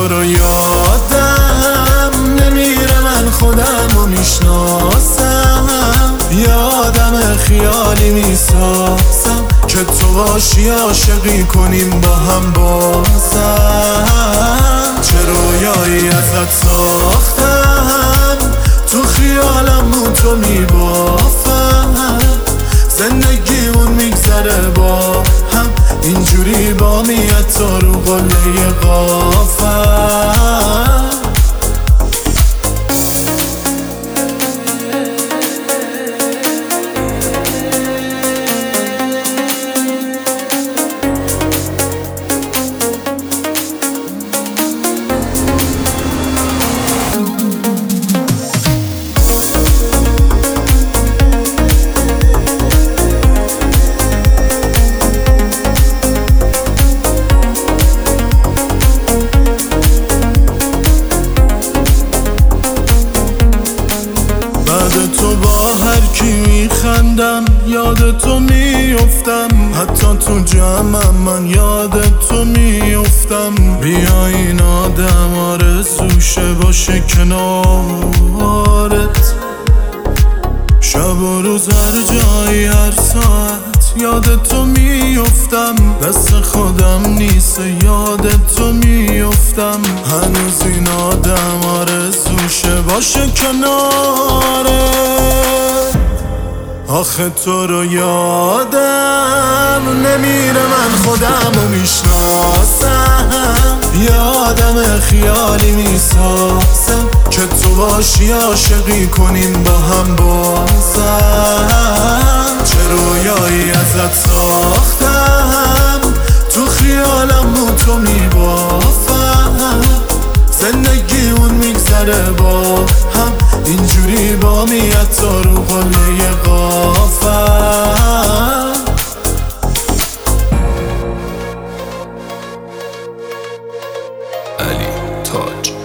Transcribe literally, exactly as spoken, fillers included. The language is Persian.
تو رو یادم نمیره، من خودم رو میشناسم، یه آدم خیالی میسازم که تو باشی عاشقی کنیم با هم بازم. چه رویایی ازت ساختم، تو خیالم رو تو میبافم، زندگیمون میگذره با هم اینجوری با میت تا رو قله قافم. تو با هر کی میخندم یاد تو میافتم، حتی تو جمعم من یاد تو میافتم. بیا این آدم آرزوشه باشه کنارت، شب و روز هر جایی هر ساعت یاد تو میافتم. دست خودم نیست یاد تو میافتم، هنوز این آدم آرزوشه باشه کنارت. آخه تو رو یادم نمیره، من خودم رو میشناسم، یه آدم خیالی میسازم که تو باشی عاشقی کنیم با هم بازم. چه رویایی ازت ساختم، تو خیالم رو تو میبافم، زندگیمون میگذره با هم اینجوری با میت تا رو قله قافم. علی تاج.